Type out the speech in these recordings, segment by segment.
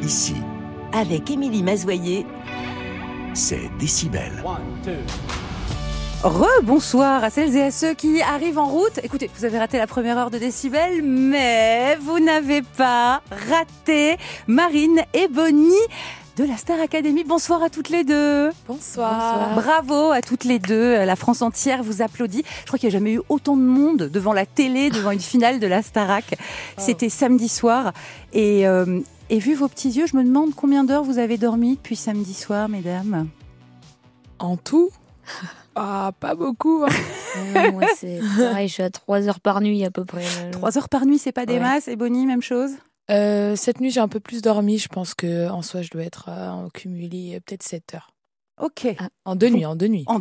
ici. Avec Émilie Mazoyer, C'est Décibel. Bonsoir à celles et à ceux qui arrivent en route. Écoutez, vous avez raté la première heure de Décibel, mais vous n'avez pas raté Marine et Bonnie de la Star Academy. Bonsoir à toutes les deux. Bonsoir. Bravo à toutes les deux. La France entière vous applaudit. Je crois qu'il n'y a jamais eu autant de monde devant la télé, devant une finale de la Starac. C'était samedi soir. Et vu vos petits yeux, je me demande combien d'heures vous avez dormi depuis samedi soir, mesdames. En tout pas beaucoup. Moi, c'est pareil, je suis à 3 heures par nuit à peu près. 3 heures par nuit, c'est pas des masses. Et Bonnie, même chose? Cette nuit, j'ai un peu plus dormi. Je pense qu'en soi, je dois être en cumulé peut-être 7 heures. Ok. En deux nuits. En 2 nuits.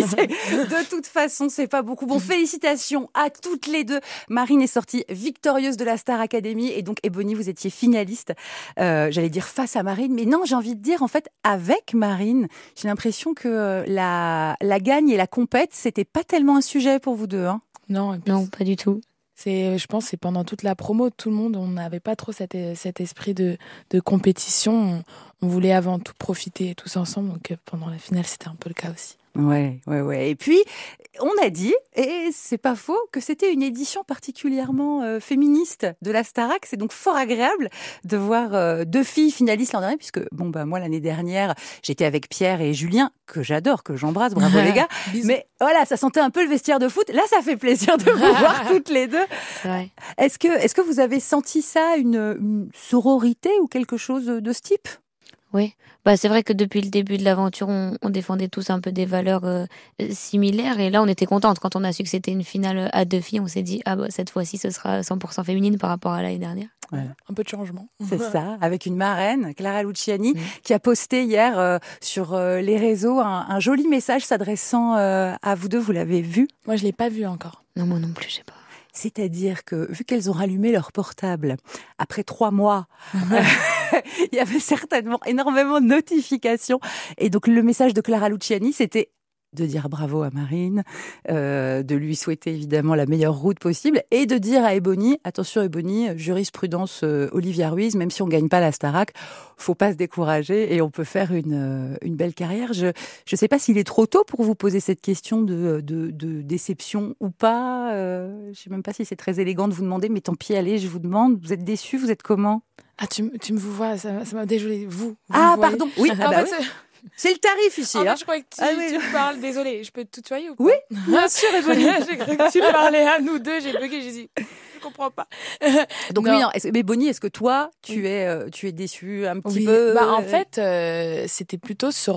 De toute façon, c'est pas beaucoup. Bon, félicitations à toutes les deux. Marine est sortie victorieuse de la Star Academy et donc Bonnie, vous étiez finaliste. J'allais dire face à Marine, mais non, j'ai envie de dire en fait avec Marine. J'ai l'impression que la gagne et la compète, c'était pas tellement un sujet pour vous deux. Hein. Non, pas du tout. Je pense que c'est pendant toute la promo, tout le monde, on n'avait pas trop cet esprit de compétition. On voulait avant tout profiter tous ensemble. Donc pendant la finale, c'était un peu le cas aussi. Ouais. Et puis, on a dit, et c'est pas faux, que c'était une édition particulièrement féministe de la Starac. C'est donc fort agréable de voir 2 filles finalistes l'an dernier, puisque moi l'année dernière, j'étais avec Pierre et Julien, que j'adore, que j'embrasse, bravo les gars. Mais voilà, ça sentait un peu le vestiaire de foot. Là, ça fait plaisir de vous voir toutes les deux. Ouais. Est-ce que vous avez senti ça, une sororité ou quelque chose de ce type ? Oui, c'est vrai que depuis le début de l'aventure, on défendait tous un peu des valeurs similaires. Et là, on était contente. Quand on a su que c'était une finale à 2 filles, on s'est dit, cette fois-ci, ce sera 100% féminine par rapport à l'année dernière. Ouais. Un peu de changement. C'est ça, avec une marraine, Clara Luciani, qui a posté hier sur les réseaux un joli message s'adressant à vous deux. Vous l'avez vu ? Moi, je ne l'ai pas vu encore. Non, moi non plus, je sais pas. C'est-à-dire que, vu qu'elles ont rallumé leur portable, après 3 mois, il y avait certainement énormément de notifications. Et donc, le message de Clara Luciani, c'était de dire bravo à Marine, de lui souhaiter évidemment la meilleure route possible et de dire à Bonnie, attention Bonnie, jurisprudence Olivia Ruiz, même si on gagne pas la Starac, faut pas se décourager et on peut faire une belle carrière. Je sais pas s'il est trop tôt pour vous poser cette question de déception ou pas. Je sais même pas si c'est très élégant de vous demander, mais tant pis, allez, je vous demande. Vous êtes déçus, vous êtes comment ? Tu me vois, ça m'a déjolé. Vous pardon. Oui, oui. C'est le tarif ici. Je croyais que tu me parles. Désolée, je peux te tutoyer ou pas ? Oui, bien sûr, Bonnie. J'ai cru que tu parlais à nous deux. J'ai bugué. J'ai dit, je comprends pas. Donc non. Mais Bonnie, est-ce que toi, tu es déçue un petit peu ? En fait, c'était plutôt c'était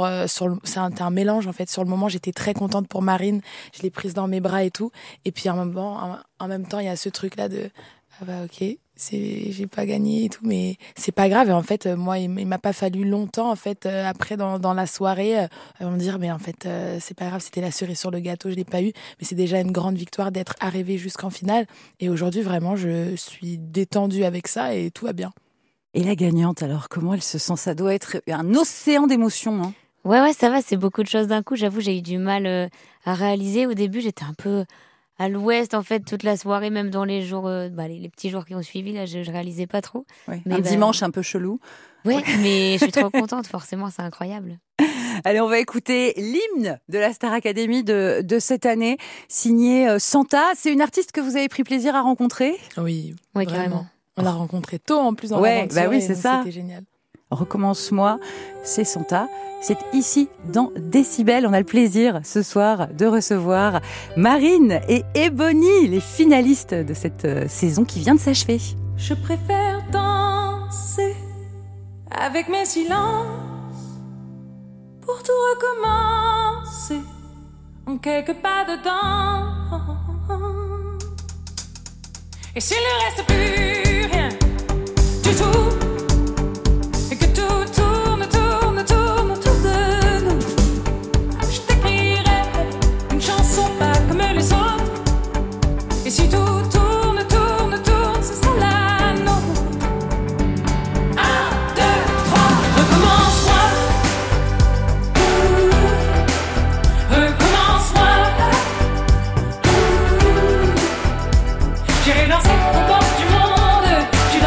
un mélange en fait. Sur le moment, j'étais très contente pour Marine. Je l'ai prise dans mes bras et tout. Et puis en même temps, il y a ce truc là de ok. J'ai pas gagné et tout, mais c'est pas grave. Et en fait, moi, il m'a pas fallu longtemps, en fait, après, dans la soirée, me dire, mais en fait, c'est pas grave, c'était la cerise sur le gâteau, je l'ai pas eu. Mais c'est déjà une grande victoire d'être arrivée jusqu'en finale. Et aujourd'hui, vraiment, je suis détendue avec ça et tout va bien. Et la gagnante, alors, comment elle se sent ? Ça doit être un océan d'émotions, hein ? Ouais, ça va, c'est beaucoup de choses d'un coup. J'avoue, j'ai eu du mal à réaliser. Au début, j'étais un peu à l'ouest, en fait, toute la soirée, même dans les jours, les petits jours qui ont suivi, là, je réalisais pas trop. Ouais, mais dimanche un peu chelou. Ouais, mais je suis trop contente, forcément, c'est incroyable. Allez, on va écouter l'hymne de la Star Academy de cette année, signé Santa. C'est une artiste que vous avez pris plaisir à rencontrer ? Oui, carrément. On l'a rencontrée tôt, en plus, dans l'aventure. Oui, c'est ça. C'était génial. Recommence-moi, c'est Santa. C'est ici, dans Décibel. On a le plaisir, ce soir, de recevoir Marine et Bonnie, les finalistes de cette saison qui vient de s'achever. Je préfère danser avec mes silences pour tout recommencer en quelques pas de temps. Et s'il ne reste plus rien du tout, et que tout tourne autour de nous, je t'écrirai une chanson pas comme les autres. Et si tout tourne, ce sera la nôtre. 1, 2, 3, recommence-moi. Recommence-moi. J'irai danser aux portes du monde. Tu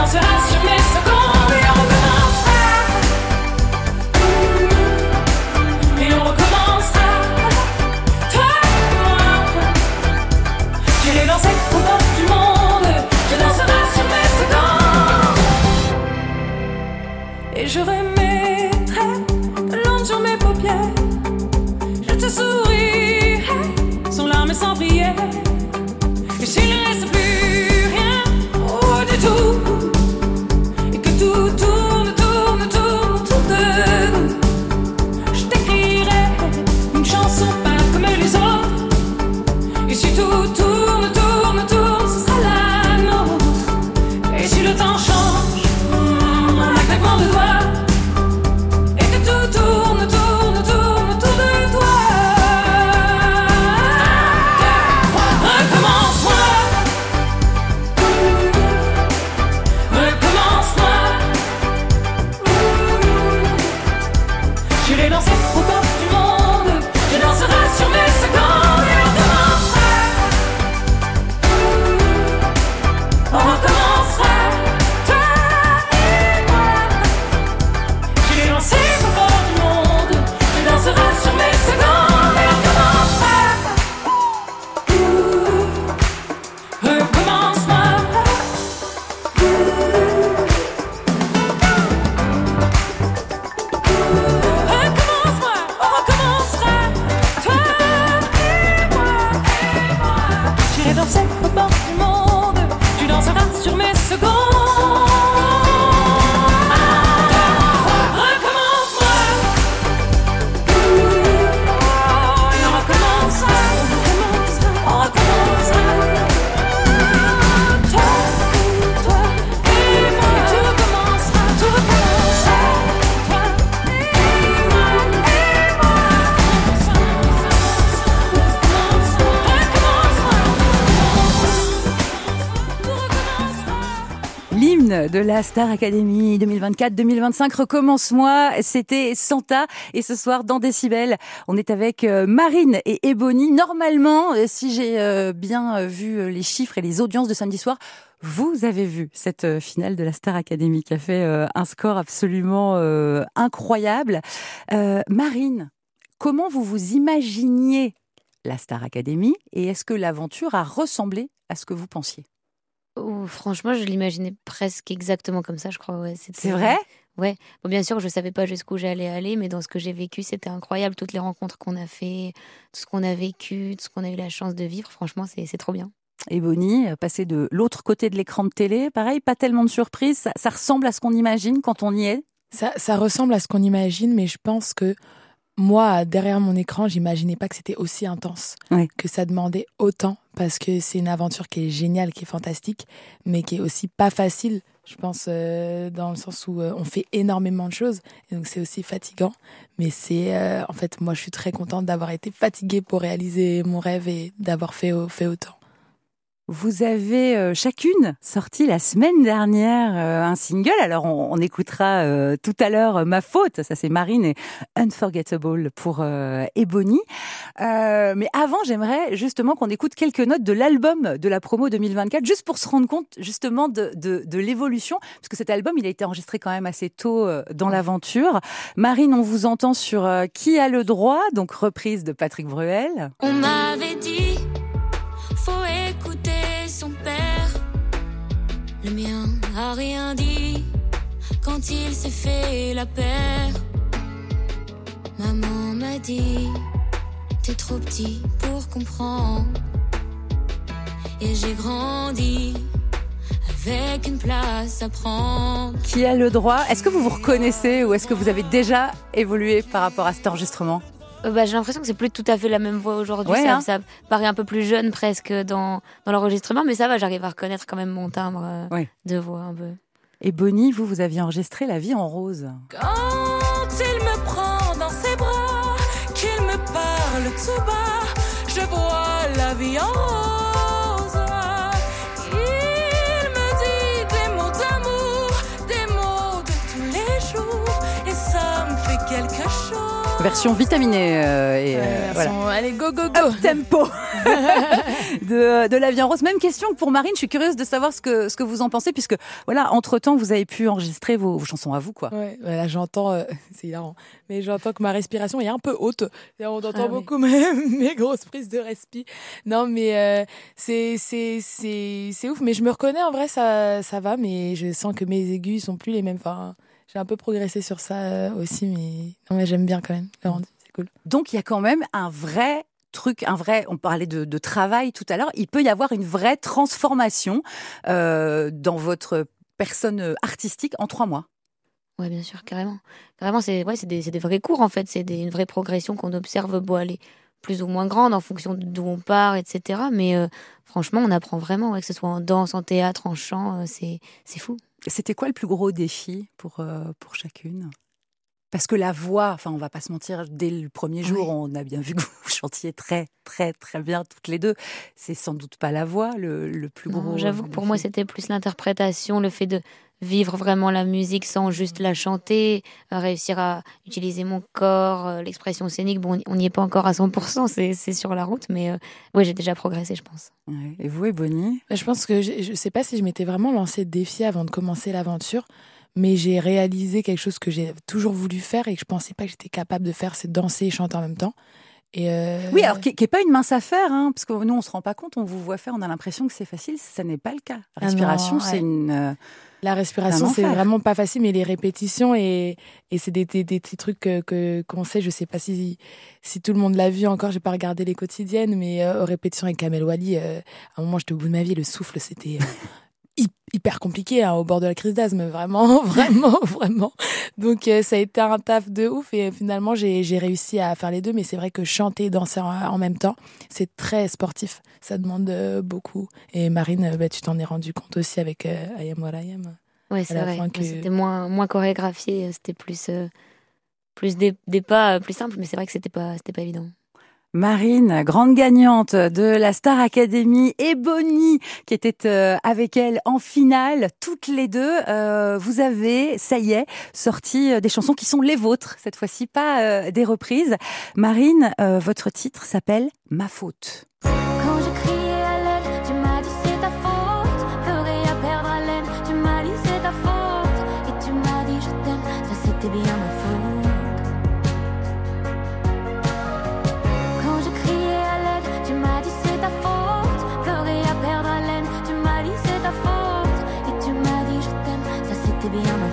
de la Star Academy 2024-2025. Recommence-moi, c'était Santa. Et ce soir, dans Décibel, on est avec Marine et Ebony. Normalement, si j'ai bien vu les chiffres et les audiences de samedi soir, vous avez vu cette finale de la Star Academy qui a fait un score absolument incroyable. Marine, comment vous vous imaginiez la Star Academy et est-ce que l'aventure a ressemblé à ce que vous pensiez? Franchement, je l'imaginais presque exactement comme ça, je crois. Ouais, C'est vrai? Ouais. Bon, bien sûr, je savais pas jusqu'où j'allais aller, mais dans ce que j'ai vécu, c'était incroyable. Toutes les rencontres qu'on a fait, tout ce qu'on a vécu, tout ce qu'on a eu la chance de vivre. Franchement, c'est trop bien. Ebony, passer de l'autre côté de l'écran de télé, pareil, pas tellement de surprises. Ça ressemble à ce qu'on imagine quand on y est? Ça ressemble à ce qu'on imagine, mais je pense que moi, derrière mon écran, j'imaginais pas que c'était aussi intense, que ça demandait autant, parce que c'est une aventure qui est géniale, qui est fantastique, mais qui est aussi pas facile, je pense, dans le sens où on fait énormément de choses, et donc c'est aussi fatigant. Mais en fait, moi, je suis très contente d'avoir été fatiguée pour réaliser mon rêve et d'avoir fait autant. Vous avez chacune sorti la semaine dernière un single. Alors on écoutera tout à l'heure Ma Faute, ça c'est Marine, et Unforgettable pour Ebony. Mais avant, j'aimerais justement qu'on écoute quelques notes de l'album de la promo 2024, juste pour se rendre compte justement de l'évolution, parce que cet album il a été enregistré quand même assez tôt dans l'aventure. Marine, on vous entend sur Qui a le droit, donc reprise de Patrick Bruel. On m'avait dit, faut écouter son père. Le mien a rien dit quand il s'est fait la paire. Maman m'a dit, t'es trop petit pour comprendre. Et j'ai grandi avec une place à prendre. Qui a le droit? Est-ce que vous vous reconnaissez ou est-ce que vous avez déjà évolué par rapport à cet enregistrement? J'ai l'impression que c'est plus tout à fait la même voix aujourd'hui. Ouais, ça paraît un peu plus jeune presque dans l'enregistrement, mais ça va, j'arrive à reconnaître quand même mon timbre de voix un peu. Et Bonnie, vous aviez enregistré La vie en rose. Quand il me prend dans ses bras, qu'il me parle tout bas, je vois la vie en rose. Il me dit des mots d'amour, des mots de tous les jours, et ça me fait quelque chose. Version vitaminée Version, allez, go, go, go. Up tempo de La vie en rose. Même question que pour Marine, je suis curieuse de savoir ce que vous en pensez, puisque voilà, entre-temps, vous avez pu enregistrer vos chansons à vous, quoi. Ouais, là j'entends, c'est hilarant, mais j'entends que ma respiration est un peu haute. On entend beaucoup mes grosses prises de respi. Non, mais c'est ouf, mais je me reconnais en vrai, ça va, mais je sens que mes aigus sont plus les mêmes. Enfin, j'ai un peu progressé sur ça aussi, mais non, mais j'aime bien quand même le rendu, c'est cool. Donc il y a quand même un vrai truc, on parlait de travail tout à l'heure, il peut y avoir une vraie transformation dans votre personne artistique en 3 mois. Ouais, bien sûr, carrément. Carrément, c'est des vrais cours en fait, c'est une vraie progression qu'on observe, elle est plus ou moins grande en fonction d'où on part, etc. Mais franchement, on apprend vraiment, que ce soit en danse, en théâtre, en chant, c'est fou. C'était quoi le plus gros défi pour chacune ? Parce que la voix, enfin, on va pas se mentir, dès le premier jour, on a bien vu que vous chantiez très, très, très bien toutes les deux. C'est sans doute pas la voix le plus gros. Non, j'avoue que pour moi, c'était plus l'interprétation, le fait de vivre vraiment la musique sans juste la chanter, réussir à utiliser mon corps, l'expression scénique. Bon, on n'y est pas encore à 100%, c'est sur la route, mais ouais, j'ai déjà progressé, je pense. Ouais. Et vous, Ebony ? Je pense que je sais pas si je m'étais vraiment lancé de défi avant de commencer l'aventure, mais j'ai réalisé quelque chose que j'ai toujours voulu faire et que je pensais pas que j'étais capable de faire, c'est danser et chanter en même temps. Et oui, alors qui est pas une mince affaire, hein, parce que nous on se rend pas compte, on vous voit faire, on a l'impression que c'est facile, ça n'est pas le cas. La respiration, non, c'est une... La respiration, c'est vraiment pas facile, mais les répétitions et c'est des petits trucs qu'on sait. Je sais pas si tout le monde l'a vu encore, j'ai pas regardé les quotidiennes, mais aux répétitions avec Kamel Wally, à un moment j'étais au bout de ma vie, le souffle c'était hyper compliqué, hein, au bord de la crise d'asthme, vraiment. Donc ça a été un taf de ouf et finalement j'ai réussi à faire les deux, mais c'est vrai que chanter et danser en même temps, c'est très sportif, ça demande beaucoup. Et Marine, tu t'en es rendu compte aussi avec I Am What I Am. Ouais, c'est vrai, c'était moins chorégraphié, c'était plus des pas plus simples, mais c'est vrai que c'était pas évident. Marine, grande gagnante de la Star Academy, et Bonnie, qui était avec elle en finale, toutes les deux. Vous avez, ça y est, sorti des chansons qui sont les vôtres, cette fois-ci, pas des reprises. Marine, votre titre s'appelle « Ma faute ». Quand je criais à l'aide, tu m'as dit c'est ta faute. Pleurer à perdre haleine, tu m'as dit c'est ta faute. Et tu m'as dit je t'aime, ça c'était bien ma faute. Quand je criais à l'aide, tu m'as dit c'est ta faute. Pleurer à perdre haleine, tu m'as dit c'est ta faute. Et tu m'as dit je t'aime, ça c'était bien ma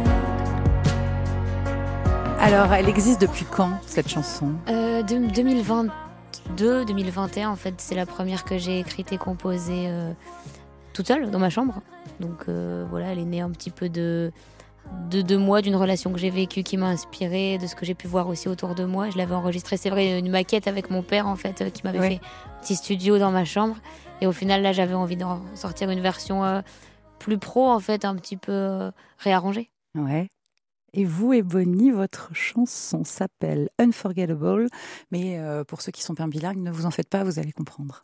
faute. Alors, elle existe depuis quand, cette chanson ? 2022-2021, en fait, c'est la première que j'ai écrite et composée toute seule dans ma chambre. Donc voilà, elle est née un petit peu de moi, d'une relation que j'ai vécue qui m'a inspirée, de ce que j'ai pu voir aussi autour de moi. Je l'avais enregistrée, c'est vrai, une maquette avec mon père en fait, qui m'avait fait un petit studio dans ma chambre. Et au final, là, j'avais envie d'en sortir une version plus pro, en fait, un petit peu réarrangée. Ouais. Et vous et Bonnie, votre chanson s'appelle Unforgettable, mais pour ceux qui sont pas bilingues, ne vous en faites pas, vous allez comprendre.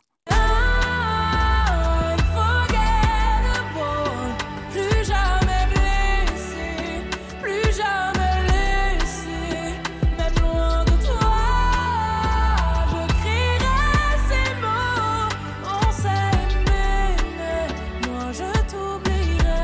Plus jamais blessé, plus jamais laissé, même loin de toi. Je crierai ces mots, on s'est aimé, mais moi je t'oublierai.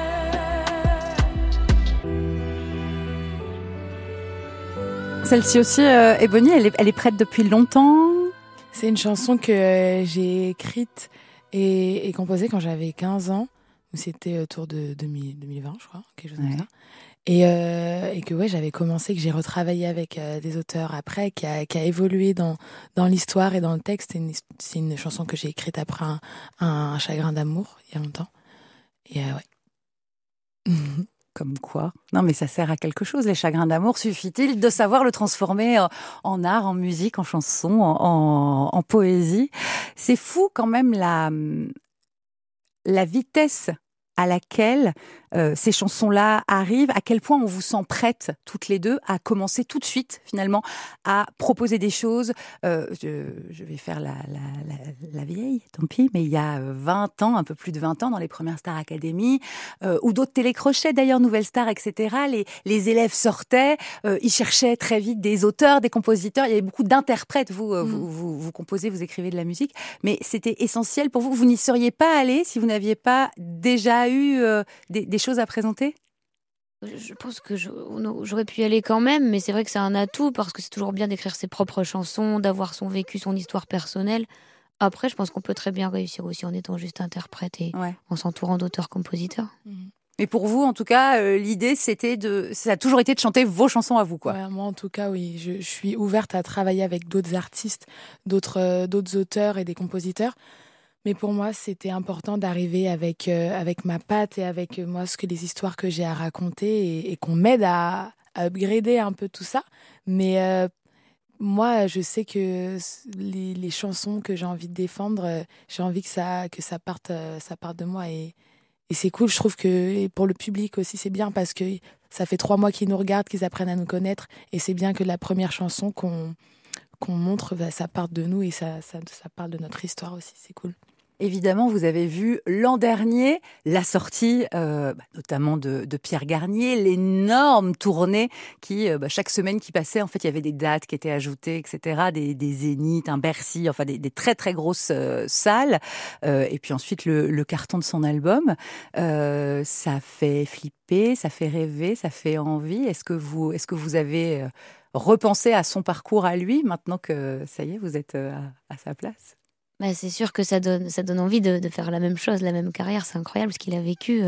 Celle-ci aussi, et Bonnie, elle est prête depuis longtemps. C'est une chanson que j'ai écrite et composée quand j'avais 15 ans. C'était autour de 2020, je crois, quelque chose comme ça. Et que j'avais commencé, que j'ai retravaillé avec des auteurs après, qui a évolué dans l'histoire et dans le texte. C'est une chanson que j'ai écrite après un chagrin d'amour, il y a longtemps. Et ouais. Comme quoi. Non, mais ça sert à quelque chose, les chagrins d'amour. Suffit-il de savoir le transformer en art, en musique, en chanson, en poésie. C'est fou quand même la vitesse à laquelle ces chansons-là arrivent, à quel point on vous sent prête, toutes les deux, à commencer tout de suite, finalement, à proposer des choses. Je vais faire la vieille, tant pis, mais il y a 20 ans, un peu plus de 20 ans, dans les premières Star Academy, ou d'autres télécrochets, d'ailleurs, Nouvelle Star, etc., les élèves sortaient, ils cherchaient très vite des auteurs, des compositeurs, il y avait beaucoup d'interprètes, vous composez, vous écrivez de la musique, mais c'était essentiel pour vous, vous n'y seriez pas allé si vous n'aviez pas déjà eu des choses à présenter ? Je pense que j'aurais pu y aller quand même, mais c'est vrai que c'est un atout parce que c'est toujours bien d'écrire ses propres chansons, d'avoir son vécu, son histoire personnelle. Après, je pense qu'on peut très bien réussir aussi en étant juste interprète et en s'entourant d'auteurs-compositeurs. Mais pour vous, en tout cas, l'idée, ça a toujours été de chanter vos chansons à vous, quoi. Ouais, moi, en tout cas, oui. Je suis ouverte à travailler avec d'autres artistes, d'autres auteurs et des compositeurs. Mais pour moi, c'était important d'arriver avec ma patte et avec moi les histoires que j'ai à raconter et qu'on m'aide à upgrader un peu tout ça. Mais moi, je sais que les chansons que j'ai envie de défendre, j'ai envie que ça parte de moi et c'est cool. Je trouve que pour le public aussi, c'est bien parce que ça fait 3 mois qu'ils nous regardent, qu'ils apprennent à nous connaître et c'est bien que la première chanson qu'on montre, ça parte de nous et ça parle de notre histoire aussi. C'est cool. Évidemment, vous avez vu l'an dernier la sortie, notamment de Pierre Garnier, l'énorme tournée qui, chaque semaine qui passait, en fait, il y avait des dates qui étaient ajoutées, etc., des zéniths, un Bercy, enfin des très très grosses salles. Et puis ensuite le carton de son album, ça fait flipper, ça fait rêver, ça fait envie. Est-ce que vous avez repensé à son parcours à lui maintenant que ça y est, vous êtes à sa place? Bah, c'est sûr que ça donne envie de faire la même chose, la même carrière. C'est incroyable ce qu'il a vécu.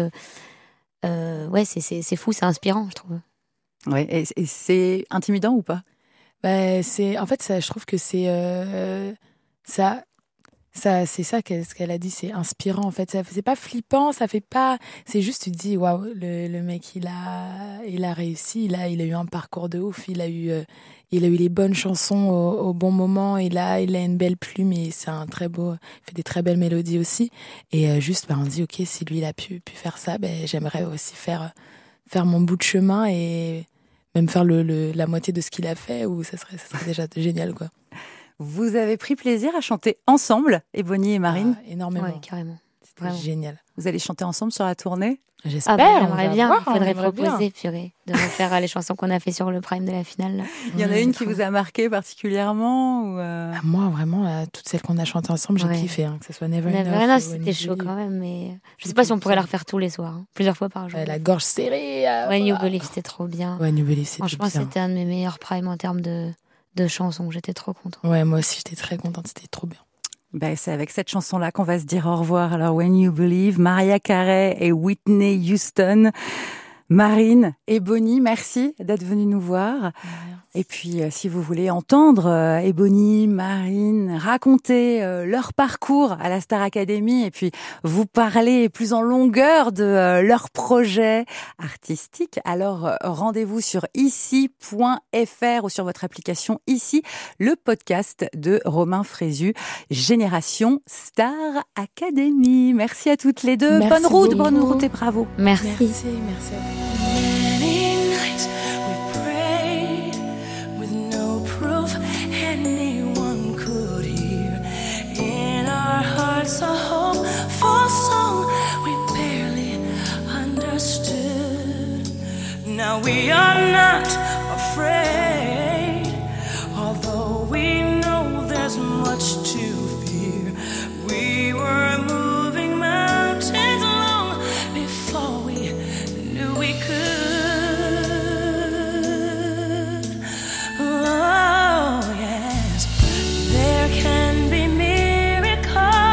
C'est fou, c'est inspirant, je trouve. Ouais, et c'est intimidant ou pas ? En fait, ça, je trouve que c'est ça. C'est ça ce qu'elle a dit, c'est inspirant en fait. C'est pas flippant, ça fait pas. C'est juste tu te dis waouh, le mec il a réussi, il a eu un parcours de ouf, il a eu les bonnes chansons au bon moment, il a une belle plume et c'est un très beau, il fait des très belles mélodies aussi. Et juste on se dit ok, si lui il a pu faire ça, j'aimerais aussi faire mon bout de chemin et même faire la moitié de ce qu'il a fait, ou ça serait déjà génial quoi. Vous avez pris plaisir à chanter ensemble, Ebony et Marine. Énormément. Ouais, carrément. C'était Vraiment. génial. Vous allez chanter ensemble sur la tournée? J'espère. Ah bah, on j'aimerais va bien. voir, on Faudrait aimerait bien. proposer, purée, de refaire les chansons qu'on a fait sur le prime de la finale. Là. Il y en a Ouais, une c'est qui trop vous a marqué particulièrement ou Ah, moi, vraiment, toutes celles qu'on a chantées ensemble, j'ai Ouais. kiffé. Que ce soit Never Never Enough. Enough, ou c'était When chaud You quand même, mais je sais pas si on pourrait la refaire tous les soirs, hein, plusieurs fois par jour. La gorge serrée. When You Believe, c'était trop bien. When You Believe, c'était Franchement, bien. c'était un de mes meilleurs primes en termes de chansons. J'étais trop contente. Ouais, moi aussi, j'étais très contente. C'était trop bien. C'est avec cette chanson-là qu'on va se dire au revoir. Alors, When You Believe, Mariah Carey et Whitney Houston. Marine et Bonnie, merci d'être venus nous voir. Et puis, si vous voulez entendre Ebony, Marine raconter leur parcours à la Star Academy et puis vous parler plus en longueur de leur projet artistique, alors rendez-vous sur ici.fr ou sur votre application Ici, le podcast de Romain Frézu, Génération Star Academy. Merci à toutes les deux. Merci Bonne beaucoup. route et bravo. Merci. Merci à vous. Many nights we prayed with no proof anyone could hear. In our hearts, a hopeful song we barely understood. Now we are not afraid, although we know there's much to fear. We were moving mountains long before we knew we could. Oh, yes, there can be miracles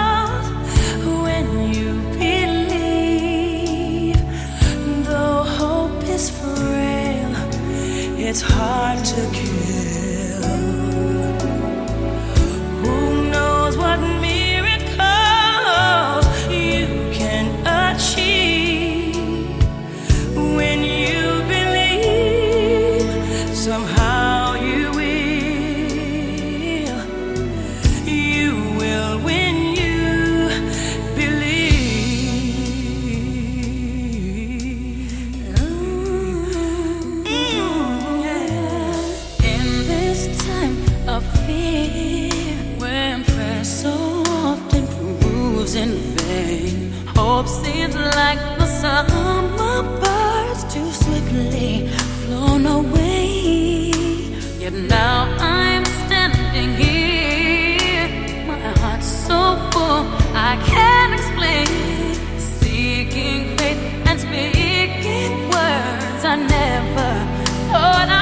when you believe. Though hope is frail, it's hard to kill. Who knows what miracles you can achieve when you believe. Somehow you will when you believe. In this time of fear, when prayer so often proves in vain, hope seems like the summer birds too swiftly flown away. Yet now I'm standing here, my heart's so full I can't explain, seeking faith and speaking words I never thought